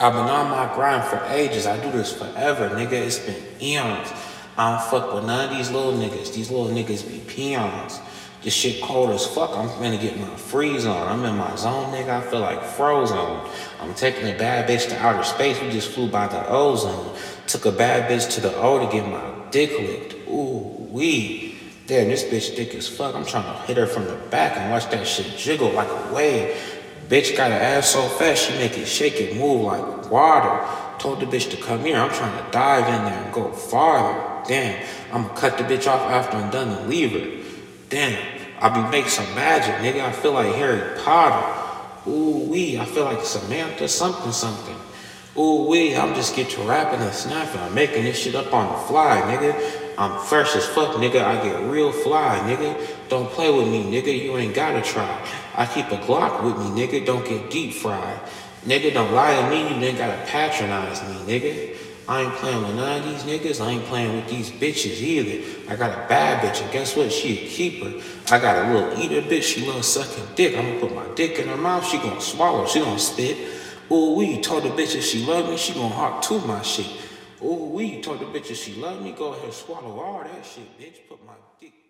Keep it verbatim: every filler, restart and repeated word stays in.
I've been on my grind for ages. I do this forever, nigga. It's been eons. I don't fuck with none of these little niggas. These little niggas be peons. This shit cold as fuck. I'm finna get my freeze on. I'm in my zone, nigga. I feel like Frozone. I'm taking a bad bitch to outer space. We just flew by the ozone. Took a bad bitch to the O to get my dick licked. Ooh, wee. Damn, this bitch thick as fuck. I'm trying to hit her from the back and watch that shit jiggle like a wave. Bitch got an ass so fast, she make it shake it, move like water. Told the bitch to come here, I'm trying to dive in there and go farther. Damn, I'ma cut the bitch off after I'm done and leave her. Damn, I be making some magic, nigga. I feel like Harry Potter. Ooh wee, I feel like Samantha something something. Ooh wee, I'm just get to rapping and snapping. I'm making this shit up on the fly, nigga. I'm fresh as fuck, nigga. I get real fly, nigga. Don't play with me, nigga. You ain't gotta try. I keep a Glock with me, nigga. Don't get deep fried. Nigga, don't lie to me. You ain't gotta patronize me, nigga. I ain't playing with none of these niggas. I ain't playing with these bitches either. I got a bad bitch, and guess what? She a keeper. I got a little eater bitch. She loves sucking dick. I'm gonna put my dick in her mouth. She gonna swallow. She gonna spit. Ooh, we told the bitch if she love me, she gonna heart to my shit. Ooh, we told the bitch if she love me, go ahead swallow all that shit, bitch. Put my dick.